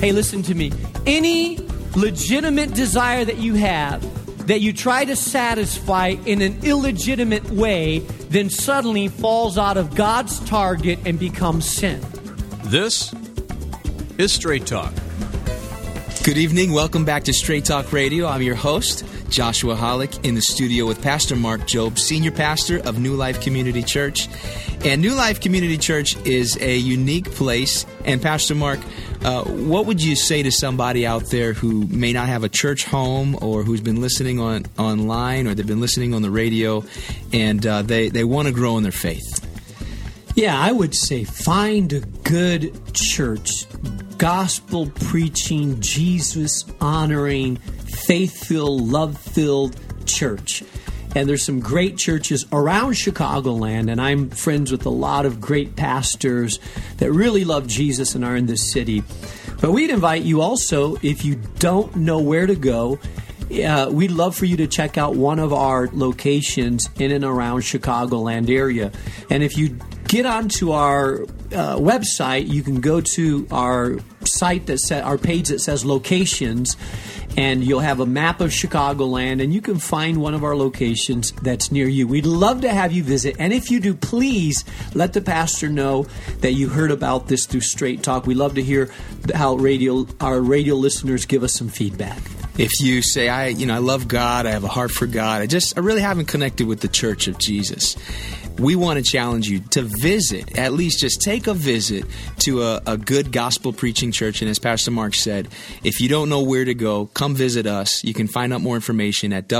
Hey, listen to me. Any legitimate desire that you have that you try to satisfy in an illegitimate way, then suddenly falls out of God's target and becomes sin. This is Straight Talk. Good evening. Welcome back to Straight Talk Radio. I'm your host, Joshua Hollick, in the studio with Pastor Mark Jobe, Senior Pastor of New Life Community Church. And New Life Community Church is a unique place. And Pastor Mark, what would you say to somebody out there who may not have a church home, or who's been listening online, or they've been listening on the radio, and they want to grow in their faith? Yeah, I would say find a good church, gospel preaching, Jesus honoring, faith-filled, love-filled church. And there's some great churches around Chicagoland, and I'm friends with a lot of great pastors that really love Jesus and are in this city. But we'd invite you also, if you don't know where to go, we'd love for you to check out one of our locations in and around Chicagoland area. And if you get onto our website, you can go to our site our page that says locations, and you'll have a map of Chicagoland, and you can find one of our locations that's near you. We'd love to have you visit, and if you do, please let the pastor know that you heard about this through Straight Talk. We love to hear how our radio listeners give us some feedback. If you say, I love God, I have a heart for God, I really haven't connected with the Church of Jesus, we want to challenge you to visit, at least just take a visit to a good gospel preaching church. And as Pastor Mark said, if you don't know where to go, come visit us. You can find out more information at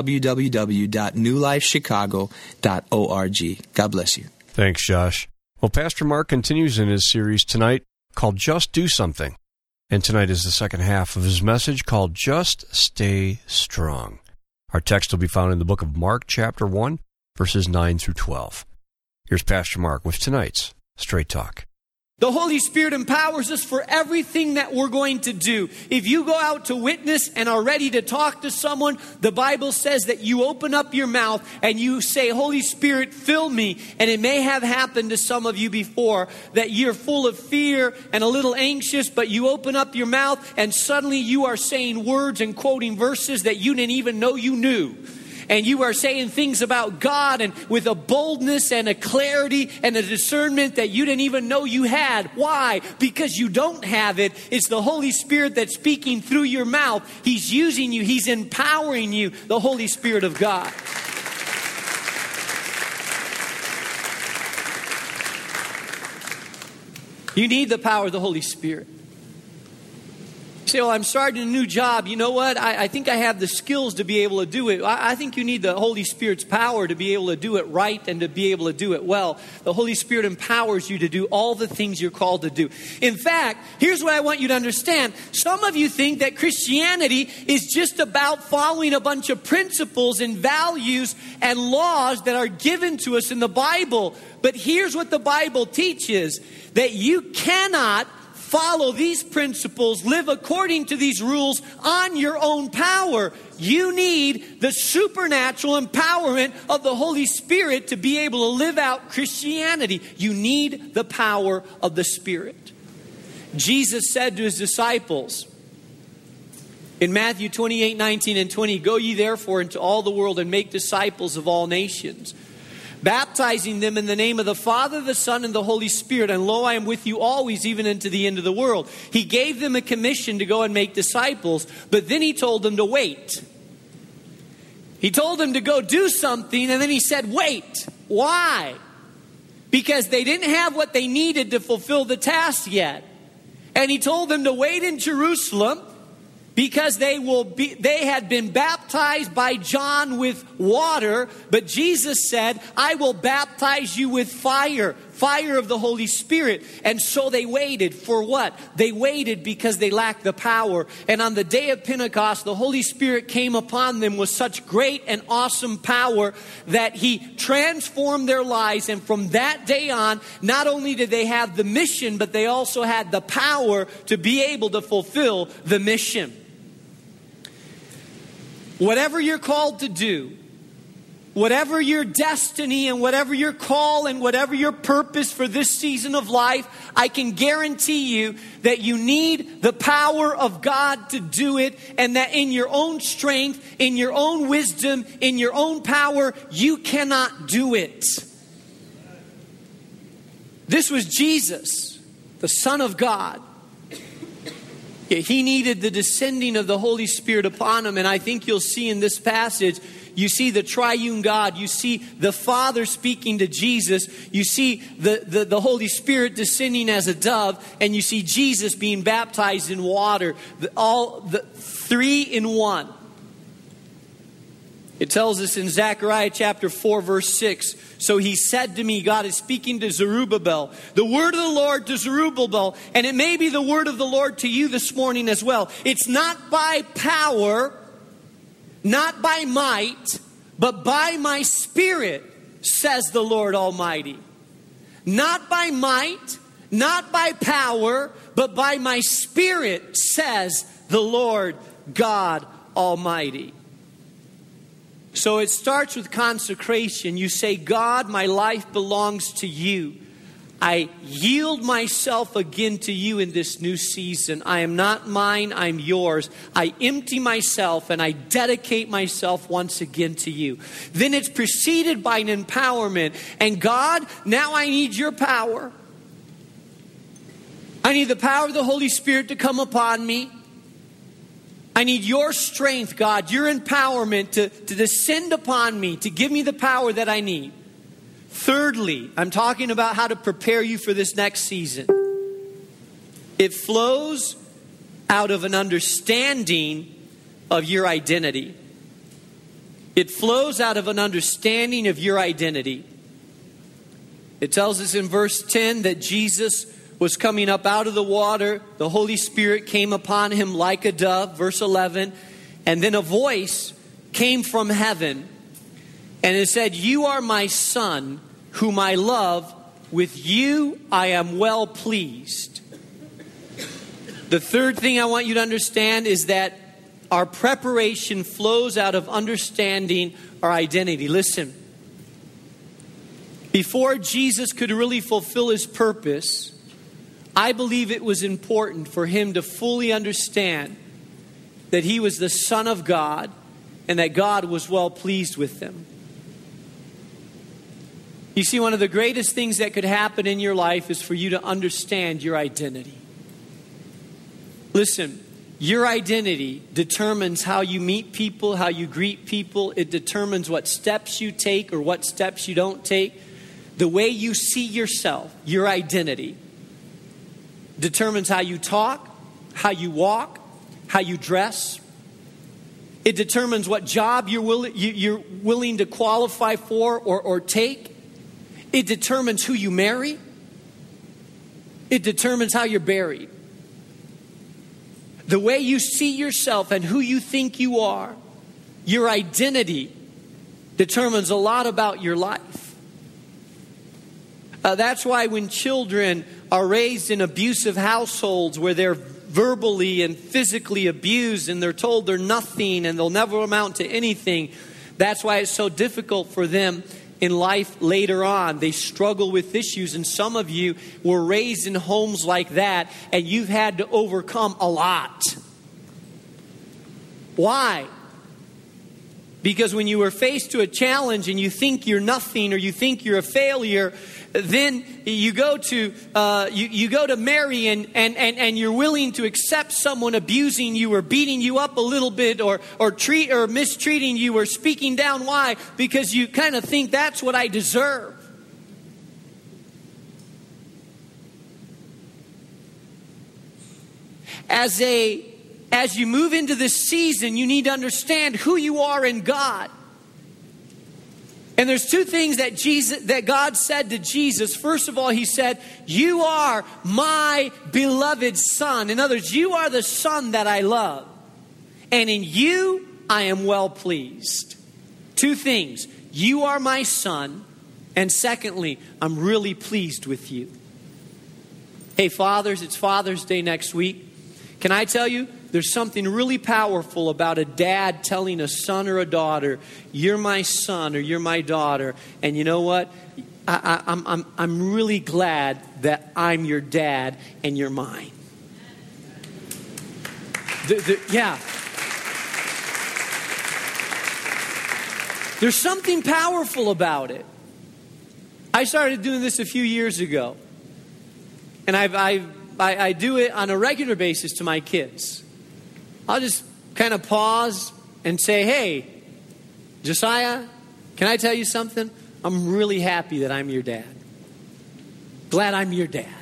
www.newlifechicago.org. God bless you. Thanks, Josh. Well, Pastor Mark continues in his series tonight called Just Do Something. And tonight is the second half of his message called Just Stay Strong. Our text will be found in the book of Mark, chapter 1, verses 9 through 12. Here's Pastor Mark with tonight's Straight Talk. The Holy Spirit empowers us for everything that we're going to do. If you go out to witness and are ready to talk to someone, the Bible says that you open up your mouth and you say, Holy Spirit, fill me. And it may have happened to some of you before that you're full of fear and a little anxious, but you open up your mouth and suddenly you are saying words and quoting verses that you didn't even know you knew. And you are saying things about God and with a boldness and a clarity and a discernment that you didn't even know you had. Why? Because you don't have it. It's the Holy Spirit that's speaking through your mouth. He's using you. He's empowering you. The Holy Spirit of God. You need the power of the Holy Spirit. You say, well, I'm starting a new job. You know what? I think I have the skills to be able to do it. I think you need the Holy Spirit's power to be able to do it right and to be able to do it well. The Holy Spirit empowers you to do all the things you're called to do. In fact, here's what I want you to understand. Some of you think that Christianity is just about following a bunch of principles and values and laws that are given to us in the Bible. But here's what the Bible teaches, that you cannot follow these principles, live according to these rules on your own power. You need the supernatural empowerment of the Holy Spirit to be able to live out Christianity. You need the power of the Spirit. Jesus said to his disciples in Matthew 28:19 and 20, "Go ye therefore into all the world and make disciples of all nations, baptizing them in the name of the Father, the Son, and the Holy Spirit. And lo, I am with you always, even unto the end of the world." He gave them a commission to go and make disciples, but then he told them to wait. He told them to go do something, and then he said, wait. Why? Because they didn't have what they needed to fulfill the task yet. And he told them to wait in Jerusalem, because they had been baptized by John with water, but Jesus said, I will baptize you with fire of the Holy Spirit. And so they waited. For what? They waited because they lacked the power. And on the day of Pentecost, the Holy Spirit came upon them with such great and awesome power that he transformed their lives. And from that day on, not only did they have the mission, but they also had the power to be able to fulfill the mission. Whatever you're called to do, whatever your destiny and whatever your call and whatever your purpose for this season of life, I can guarantee you that you need the power of God to do it, and that in your own strength, in your own wisdom, in your own power, you cannot do it. This was Jesus, the Son of God. He needed the descending of the Holy Spirit upon him, and I think you'll see in this passage, you see the triune God. You see the Father speaking to Jesus. You see the Holy Spirit descending as a dove. And you see Jesus being baptized in water. All the three in one. It tells us in Zechariah chapter 4 verse 6. So he said to me, God is speaking to Zerubbabel, the word of the Lord to Zerubbabel. And it may be the word of the Lord to you this morning as well. It's not by power, not by might, but by my Spirit, says the Lord Almighty. Not by might, not by power, but by my Spirit, says the Lord God Almighty. So it starts with consecration. You say, God, my life belongs to you. I yield myself again to you in this new season. I am not mine, I'm yours. I empty myself and I dedicate myself once again to you. Then it's preceded by an empowerment. And God, now I need your power. I need the power of the Holy Spirit to come upon me. I need your strength, God, your empowerment to descend upon me, to give me the power that I need. Thirdly, I'm talking about how to prepare you for this next season. It flows out of an understanding of your identity. It flows out of an understanding of your identity. It tells us in verse 10 that Jesus was coming up out of the water. The Holy Spirit came upon him like a dove, verse 11. And then a voice came from heaven. And it said, you are my son, whom I love. With you I am well pleased. The third thing I want you to understand is that our preparation flows out of understanding our identity. Listen. Before Jesus could really fulfill his purpose, I believe it was important for him to fully understand that he was the Son of God and that God was well pleased with him. You see, one of the greatest things that could happen in your life is for you to understand your identity. Listen, your identity determines how you meet people, how you greet people. It determines what steps you take or what steps you don't take. The way you see yourself, your identity, determines how you talk, how you walk, how you dress. It determines what job you're willing to qualify for or take. It determines who you marry. It determines how you're buried. The way you see yourself and who you think you are, your identity determines a lot about your life. That's why when children are raised in abusive households where they're verbally and physically abused and they're told they're nothing and they'll never amount to anything, that's why it's so difficult for them in life later on. They struggle with issues, and some of you were raised in homes like that and you've had to overcome a lot. Why? Because when you were faced to a challenge and you think you're nothing or you think you're a failure, then you go to marry and you're willing to accept someone abusing you or beating you up a little bit or mistreating you or speaking down. Why? Because you kind of think that's what I deserve. As you move into this season, you need to understand who you are in God. And there's two things that God said to Jesus. First of all, he said, you are my beloved son. In other words, you are the son that I love. And in you, I am well pleased. Two things. You are my son. And secondly, I'm really pleased with you. Hey, fathers, it's Father's Day next week. Can I tell you, There's something really powerful about a dad telling a son or a daughter, you're my son or you're my daughter. And you know what? I'm really glad that I'm your dad and you're mine. Yeah. There's something powerful about it. I started doing this a few years ago. And I do it on a regular basis to my kids. I'll just kind of pause and say, hey, Josiah, can I tell you something? I'm really happy that I'm your dad. Glad I'm your dad.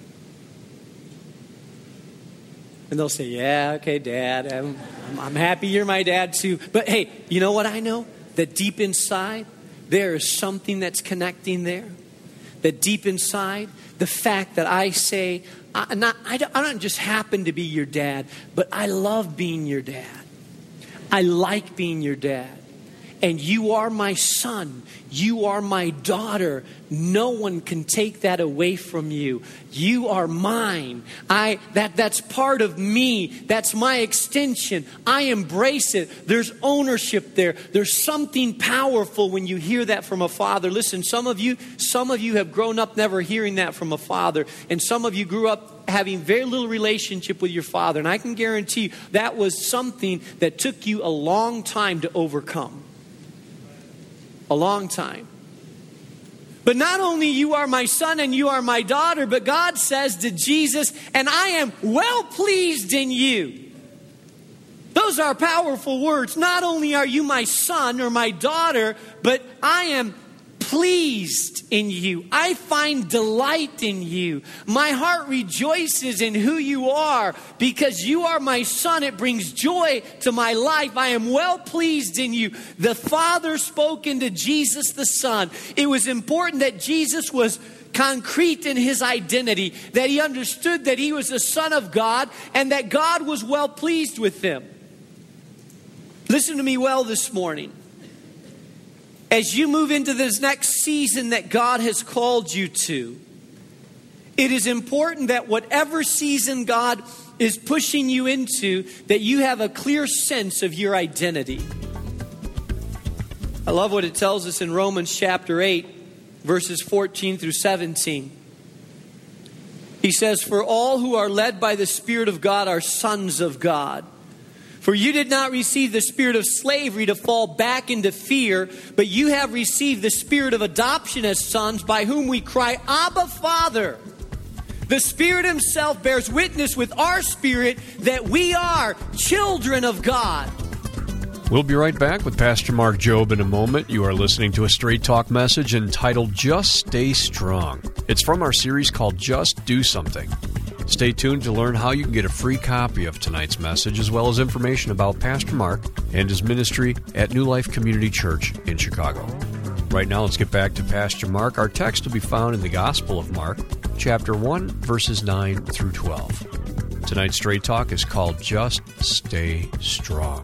And they'll say, yeah, okay, Dad. I'm happy you're my dad too. But hey, you know what I know? That deep inside, there is something that's connecting there. That deep inside, the fact that I say, I don't just happen to be your dad, but I love being your dad. I like being your dad. And you are my son. You are my daughter. No one can take that away from you. You are mine. That's part of me. That's my extension. I embrace it. There's ownership there. There's something powerful when you hear that from a father. Listen, some of you have grown up never hearing that from a father. And some of you grew up having very little relationship with your father. And I can guarantee you that was something that took you a long time to overcome. A long time. But not only you are my son and you are my daughter, but God says to Jesus, and I am well pleased in you. Those are powerful words. Not only are you my son or my daughter, but I am pleased in you. I find delight in you. My heart rejoices in who you are because you are my son. It brings joy to my life. I am well pleased in you. The Father spoke into Jesus the Son. It was important that Jesus was concrete in his identity, that he understood that he was the Son of God and that God was well pleased with him. Listen to me well this morning. As you move into this next season that God has called you to, it is important that whatever season God is pushing you into, that you have a clear sense of your identity. I love what it tells us in Romans chapter 8, verses 14 through 17. He says, for all who are led by the Spirit of God are sons of God. For you did not receive the spirit of slavery to fall back into fear, but you have received the spirit of adoption as sons, by whom we cry, Abba, Father. The Spirit himself bears witness with our spirit that we are children of God. We'll be right back with Pastor Mark Jobe in a moment. You are listening to a Straight Talk message entitled Just Stay Strong. It's from our series called Just Do Something. Stay tuned to learn how you can get a free copy of tonight's message, as well as information about Pastor Mark and his ministry at New Life Community Church in Chicago. Right now, let's get back to Pastor Mark. Our text will be found in the Gospel of Mark, chapter 1, verses 9 through 12. Tonight's Straight Talk is called Just Stay Strong.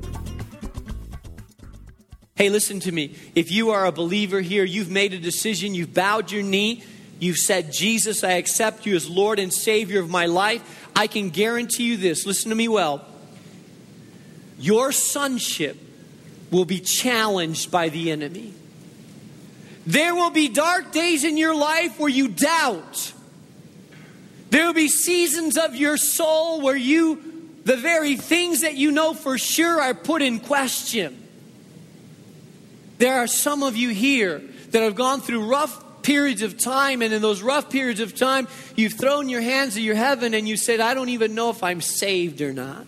Hey, listen to me. If you are a believer here, you've made a decision, you've bowed your knee, you've said, Jesus, I accept you as Lord and Savior of my life. I can guarantee you this. Listen to me well. Your sonship will be challenged by the enemy. There will be dark days in your life where you doubt. There will be seasons of your soul where the very things that you know for sure are put in question. There are some of you here that have gone through rough periods of time, and in those rough periods of time, you've thrown your hands to your heaven and you said, I don't even know if I'm saved or not.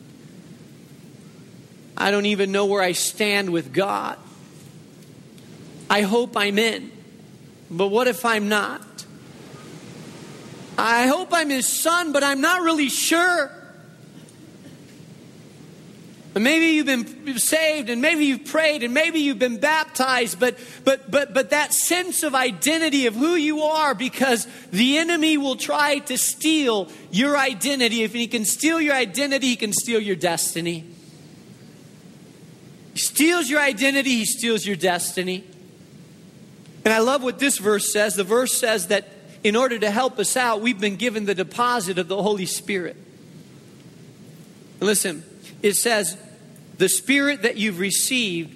I don't even know where I stand with God. I hope I'm in, but what if I'm not? I hope I'm his son, but I'm not really sure. And maybe you've been saved, and maybe you've prayed, and maybe you've been baptized, but that sense of identity of who you are, because the enemy will try to steal your identity. If he can steal your identity, he can steal your destiny. He steals your identity, he steals your destiny. And I love what this verse says. The verse says that in order to help us out, we've been given the deposit of the Holy Spirit. Listen, it says, the Spirit that you've received,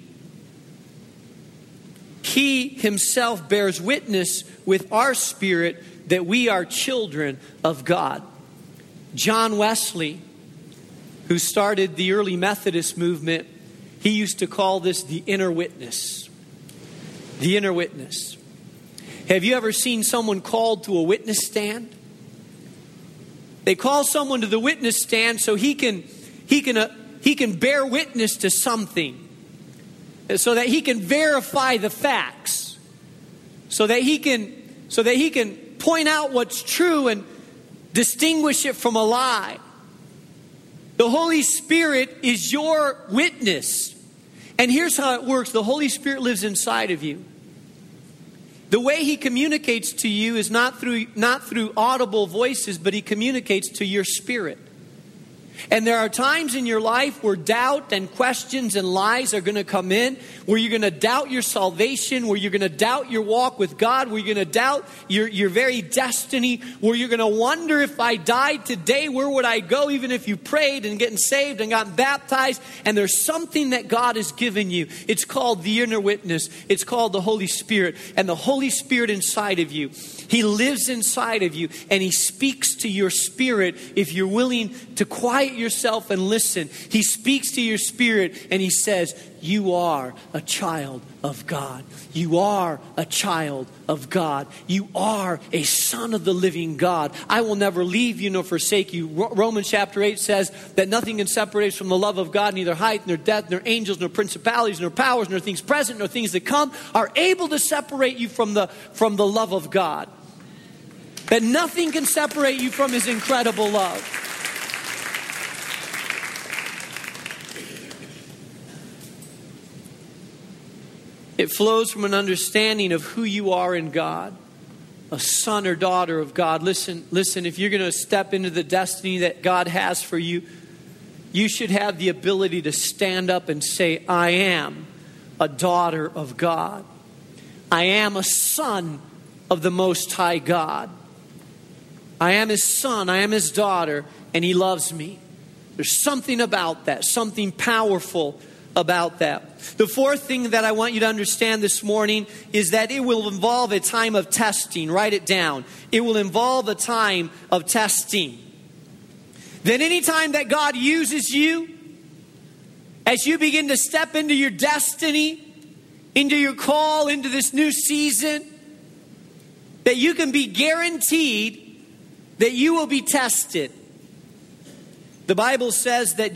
He Himself bears witness with our spirit that we are children of God. John Wesley, who started the early Methodist movement, he used to call this the inner witness. The inner witness. Have you ever seen someone called to a witness stand? They call someone to the witness stand so he can bear witness to something, so that he can verify the facts, so that he can point out what's true and distinguish it from a lie. The Holy Spirit is your witness. And here's how it works. The Holy Spirit lives inside of you. The way He communicates to you is not through audible voices, but He communicates to your spirit. And there are times in your life where doubt and questions and lies are going to come in, where you're going to doubt your salvation, where you're going to doubt your walk with God, where you're going to doubt your very destiny, where you're going to wonder, if I died today, where would I go, even if you prayed and getting saved and got baptized. And there's something that God has given you. It's called the inner witness. It's called the Holy Spirit. And the Holy Spirit inside of you, He lives inside of you, and He speaks to your spirit if you're willing to quiet yourself and listen. He speaks to your spirit and He says, you are a child of God. You are a child of God. You are a son of the living God. I will never leave you nor forsake you. Romans chapter 8 says that nothing can separate us from the love of God, neither height, nor depth, nor angels, nor principalities, nor powers, nor things present, nor things that come are able to separate you from the love of God. That nothing can separate you from His incredible love. It flows from an understanding of who you are in God, a son or daughter of God. Listen, if you're going to step into the destiny that God has for you, you should have the ability to stand up and say, I am a daughter of God. I am a son of the Most High God. I am His son, I am His daughter, and He loves me. There's something about that, something powerful about that. The fourth thing that I want you to understand this morning is that it will involve a time of testing. Write it down. It will involve a time of testing. Then any time that God uses you, as you begin to step into your destiny, into your call, into this new season, that you can be guaranteed that you will be tested. The Bible says that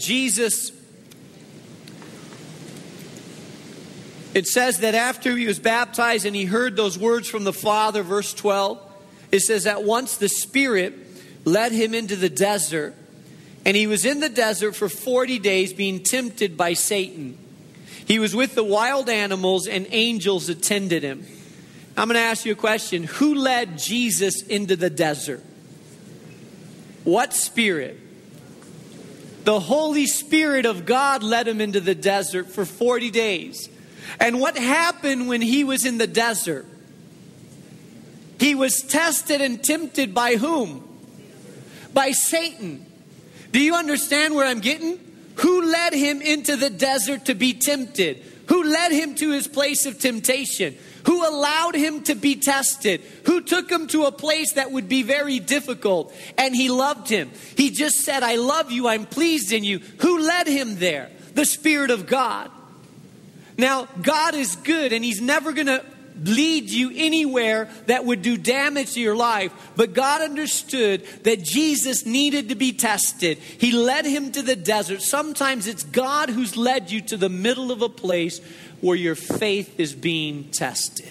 it says that after He was baptized and He heard those words from the Father, verse 12, it says that once the Spirit led Him into the desert, and He was in the desert for 40 days being tempted by Satan. He was with the wild animals and angels attended Him. I'm going to ask you a question. Who led Jesus into the desert? What spirit? The Holy Spirit of God led Him into the desert for 40 days. And what happened when He was in the desert? He was tested and tempted by whom? By Satan. Do you understand where I'm getting? Who led Him into the desert to be tempted? Who led Him to His place of temptation? Who allowed Him to be tested? Who took Him to a place that would be very difficult? And He loved Him. He just said, I love you, I'm pleased in you. Who led Him there? The Spirit of God. Now, God is good and He's never going to lead you anywhere that would do damage to your life. But God understood that Jesus needed to be tested. He led Him to the desert. Sometimes it's God who's led you to the middle of a place where your faith is being tested.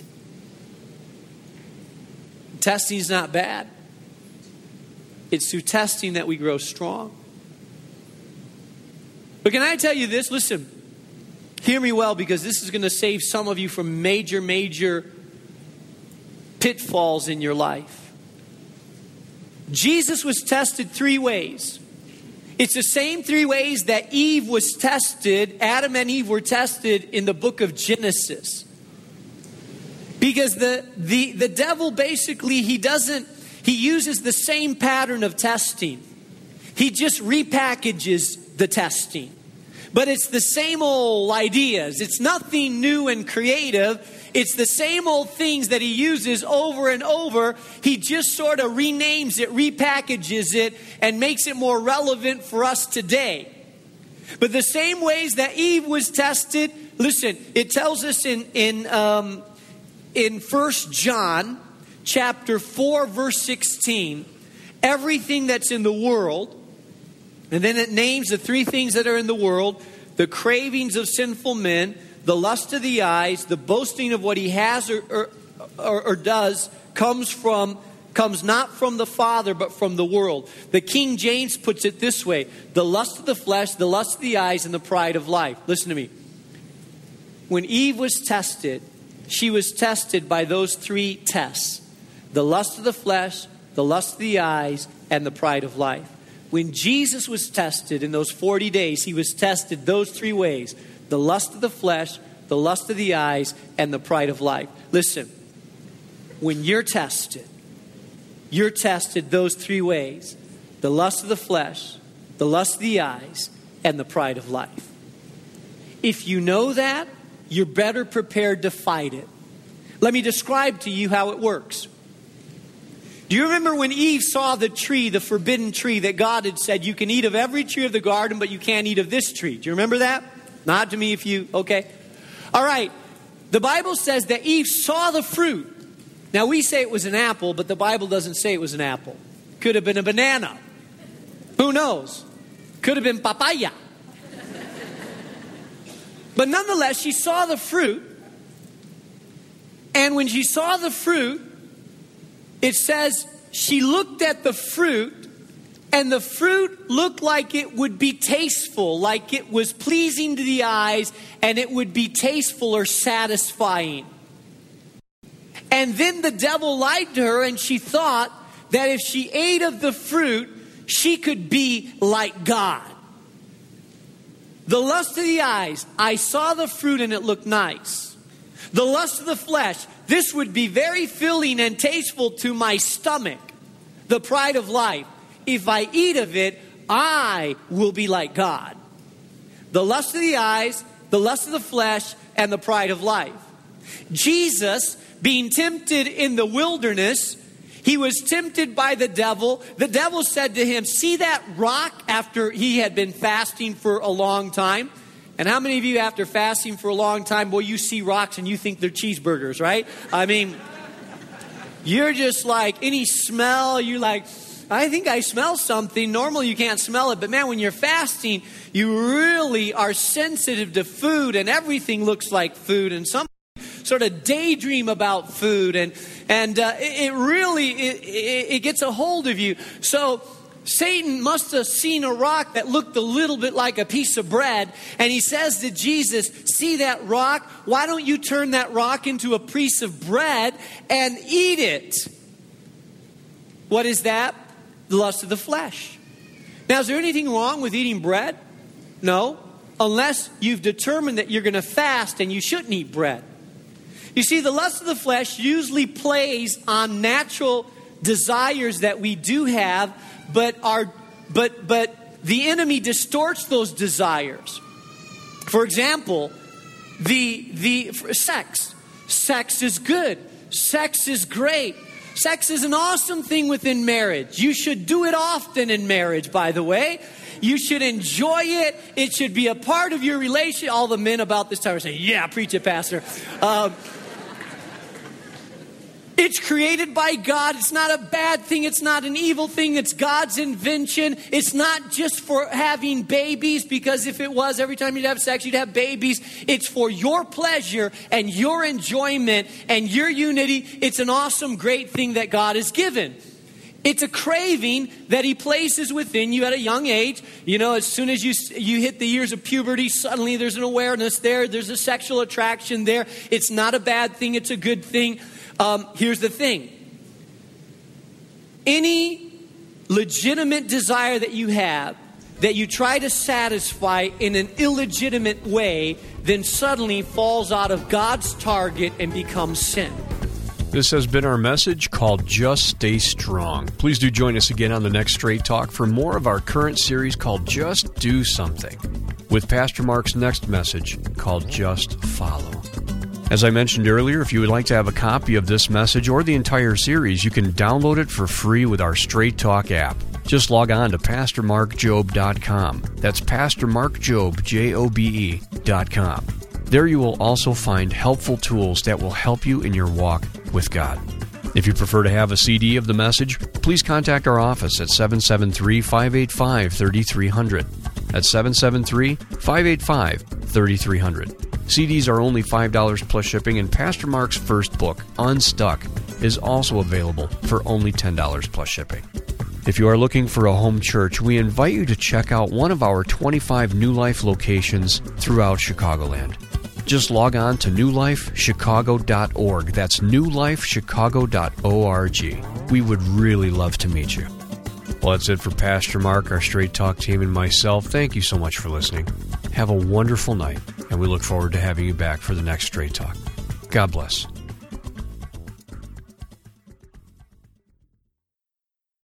Testing is not bad. It's through testing that we grow strong. But can I tell you this? Listen. Hear me well, because this is going to save some of you from major pitfalls in your life. Jesus was tested 3 ways. It's the same 3 ways that Eve was tested. Adam and Eve were tested in the book of Genesis. Because the devil basically, he uses the same pattern of testing. He just repackages the testing. But it's the same old ideas. It's nothing new and creative. It's the same old things that he uses over and over. He just sort of renames it, repackages it, and makes it more relevant for us today. But the same ways that Eve was tested, listen, it tells us in 1 John chapter 4, verse 16, everything that's in the world, and then it names the three things that are in the world: the cravings of sinful men, the lust of the eyes, the boasting of what he has or does comes not from the Father, but from the world. The King James puts it this way: the lust of the flesh, the lust of the eyes, and the pride of life. Listen to me. When Eve was tested, she was tested by those three tests: the lust of the flesh, the lust of the eyes, and the pride of life. When Jesus was tested in those 40 days, he was tested those three ways: the lust of the flesh, the lust of the eyes, and the pride of life. Listen, when you're tested those three ways: the lust of the flesh, the lust of the eyes, and the pride of life. If you know that, you're better prepared to fight it. Let me describe to you how it works. Do you remember when Eve saw the tree, the forbidden tree, that God had said, you can eat of every tree of the garden, but you can't eat of this tree? Do you remember that? Nod to me if you, okay. All right. The Bible says that Eve saw the fruit. Now we say it was an apple, but the Bible doesn't say it was an apple. Could have been a banana. Who knows? Could have been papaya. But nonetheless, she saw the fruit. And when she saw the fruit, it says she looked at the fruit, and the fruit looked like it would be tasteful, like it was pleasing to the eyes, and it would be tasteful or satisfying. And then the devil lied to her, and she thought that if she ate of the fruit, she could be like God. The lust of the eyes, I saw the fruit and it looked nice. The lust of the flesh, this would be very filling and tasteful to my stomach. The pride of life, if I eat of it, I will be like God. The lust of the eyes, the lust of the flesh, and the pride of life. Jesus, being tempted in the wilderness, he was tempted by the devil. The devil said to him, see that rock, after he had been fasting for a long time? And how many of you, after fasting for a long time, boy, you see rocks and you think they're cheeseburgers, right? I mean, you're just like, any smell, you're like, I think I smell something. Normally you can't smell it. But man, when you're fasting, you really are sensitive to food, and everything looks like food. And some sort of daydream about food. And it really gets a hold of you. So Satan must have seen a rock that looked a little bit like a piece of bread. And he says to Jesus, see that rock? Why don't you turn that rock into a piece of bread and eat it? What is that? The lust of the flesh. Now, is there anything wrong with eating bread? No, unless you've determined that you're going to fast and you shouldn't eat bread. You see, the lust of the flesh usually plays on natural desires that we do have, but the enemy distorts those desires. For example, the sex. Sex is good. Sex is great. Sex is an awesome thing within marriage. You should do it often in marriage, by the way. You should enjoy it. It should be a part of your relationship. All the men about this time are saying, yeah, preach it, Pastor. It's created by God. It's not a bad thing. It's not an evil thing. It's God's invention. It's not just for having babies, because if it was, every time you'd have sex, you'd have babies. It's for your pleasure and your enjoyment and your unity. It's an awesome, great thing that God has given. It's a craving that he places within you at a young age. You know, as soon as you hit the years of puberty, suddenly there's an awareness there. There's a sexual attraction there. It's not a bad thing. It's a good thing. Here's the thing. Any legitimate desire that you have that you try to satisfy in an illegitimate way, then suddenly falls out of God's target and becomes sin. This has been our message called Just Stay Strong. Please do join us again on the next Straight Talk for more of our current series called Just Do Something, with Pastor Mark's next message called Just Follow. As I mentioned earlier, if you would like to have a copy of this message or the entire series, you can download it for free with our Straight Talk app. Just log on to PastorMarkJobe.com. That's PastorMarkJobe, JOBE.com. There you will also find helpful tools that will help you in your walk with God. If you prefer to have a CD of the message, please contact our office at 773-585-3300. That's 773-585-3300. CDs are only $5 plus shipping, and Pastor Mark's first book, Unstuck, is also available for only $10 plus shipping. If you are looking for a home church, we invite you to check out one of our 25 New Life locations throughout Chicagoland. Just log on to newlifechicago.org. That's newlifechicago.org. We would really love to meet you. Well, that's it for Pastor Mark, our Straight Talk team, and myself. Thank you so much for listening. Have a wonderful night, and we look forward to having you back for the next Straight Talk. God bless.